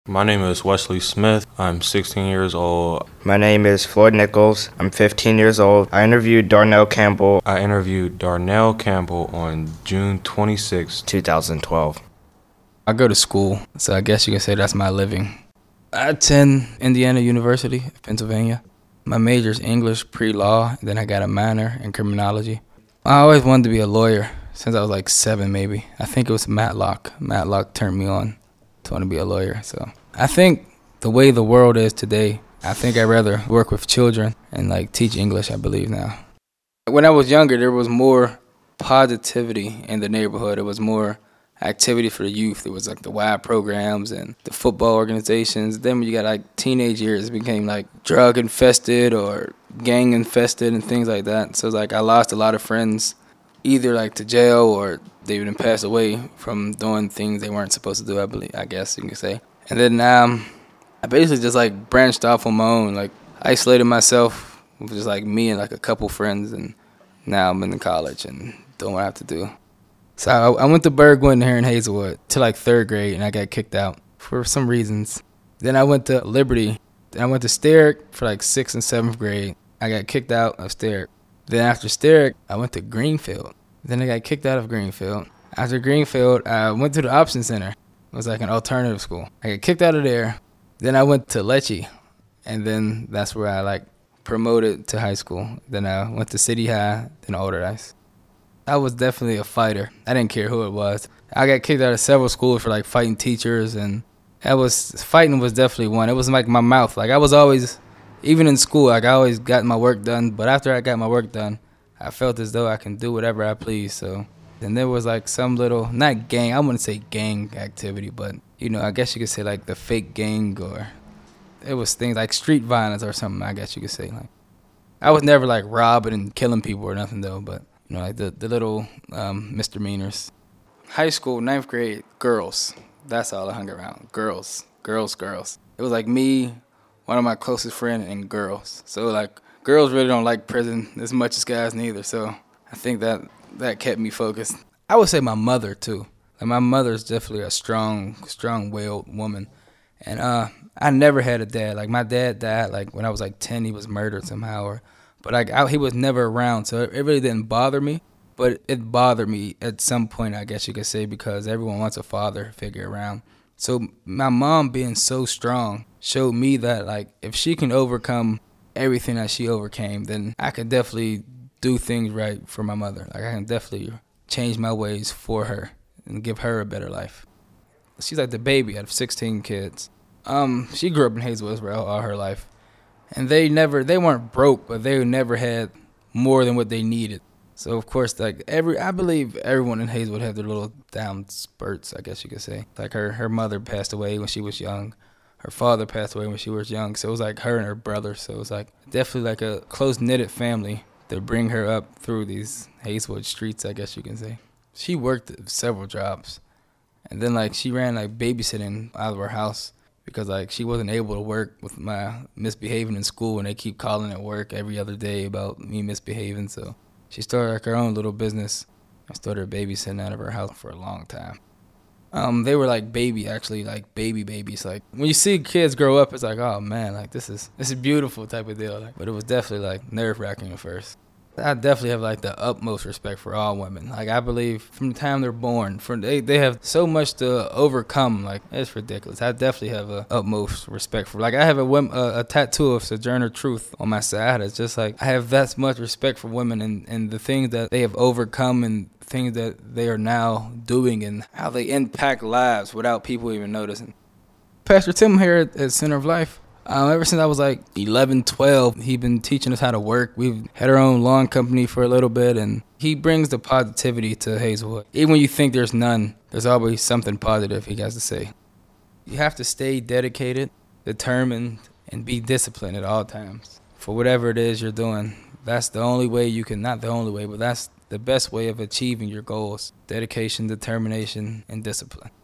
My name is Wesley Smith. I'm 16 years old. My name is Floyd Nichols. I'm 15 years old. I interviewed Darnell Campbell, I interviewed Darnell Campbell on June 26, 2012. I go to school, so I guess you can say that's my living. I attend Indiana University, Pennsylvania. My major is English pre-law, then I got a minor in criminology. I always wanted to be a lawyer since I was like 7 maybe. I think it was Matlock. Matlock turned me on to want to be a lawyer. So I think the way the world is today, I think I'd rather work with children and like teach English, I believe now. When I was younger, there was more positivity in the neighborhood. It was more activity for the youth. There was like the WIDE programs and the football organizations. Then when you got like teenage years, it became like drug infested or gang infested and things like that. So it's like I lost a lot of friends either like to jail or they even passed away from doing things they weren't supposed to do, I guess you can say. And then I basically just like branched off on my own, like isolated myself with just like me and like a couple friends, and now I'm in college and doing what I have to do. So I went to Bergwin here in Hazelwood till like 3rd grade, and I got kicked out for some reasons. Then I went to Liberty. Then I went to Sterrick for like 6th and 7th grade. I got kicked out of Sterrick. Then after Sterrick, I went to Greenfield. Then I got kicked out of Greenfield. After Greenfield, I went to the Option Center. It was like an alternative school. I got kicked out of there. Then I went to Lecce, and then that's where I like promoted to high school. Then I went to City High, then Allderdice. I was definitely a fighter. I didn't care who it was. I got kicked out of several schools for like fighting teachers, and fighting was definitely one. It was like my mouth. Like I was always, even in school, like I always got my work done. But after I got my work done, I felt as though I can do whatever I please. So then there was like some little, not gang, I wouldn't say gang activity, but you know, I guess you could say like the fake gang, or it was things like street violence or something, I guess you could say. Like I was never like robbing and killing people or nothing though, but you know, like the little misdemeanors. High school, 9th grade, girls. That's all I hung around. Girls. It was like me, one of my closest friends, and girls. So like girls really don't like prison as much as guys neither. So I think that kept me focused. I would say my mother too. Like my mother's definitely a strong-willed woman. And I never had a dad. Like my dad died like when I was like 10. He was murdered somehow, but like he was never around, so it really didn't bother me. But it bothered me at some point, I guess you could say, because everyone wants a father figure around. So my mom being so strong showed me that like if she can overcome everything that she overcame, then I could definitely do things right for my mother. Like I can definitely change my ways for her and give her a better life. She's like the baby out of 16 kids. She grew up in Hazelwood all her life. And they weren't broke, but they never had more than what they needed. So of course, like I believe everyone in Hazelwood had their little down spurts, I guess you could say. Like her mother passed away when she was young. Her father passed away when she was young. So it was like her and her brother. So it was like definitely like a close-knitted family to bring her up through these Hazelwood streets, I guess you can say. She worked several jobs. And then like she ran like babysitting out of her house, because like she wasn't able to work with my misbehaving in school, and they keep calling at work every other day about me misbehaving. So she started like her own little business. I started babysitting out of her house for a long time. They were like baby babies. Like when you see kids grow up, it's like, oh man, like this is beautiful type of deal. Like, but it was definitely like nerve-wracking at first. I definitely have like the utmost respect for all women. Like I believe from the time they're born, they have so much to overcome. Like it's ridiculous. I definitely have a utmost respect for. Like I have a tattoo of Sojourner Truth on my side. It's just like I have that much respect for women and the things that they have overcome and things that they are now doing and how they impact lives without people even noticing. Pastor Tim here at Center of Life. Ever since I was like 11, 12, he's been teaching us how to work. We've had our own lawn company for a little bit, and he brings the positivity to Hazelwood. Even when you think there's none, there's always something positive he has to say. You have to stay dedicated, determined, and be disciplined at all times. For whatever it is you're doing, that's the only way you can, not the only way, but that's the best way of achieving your goals. Dedication, determination, and discipline.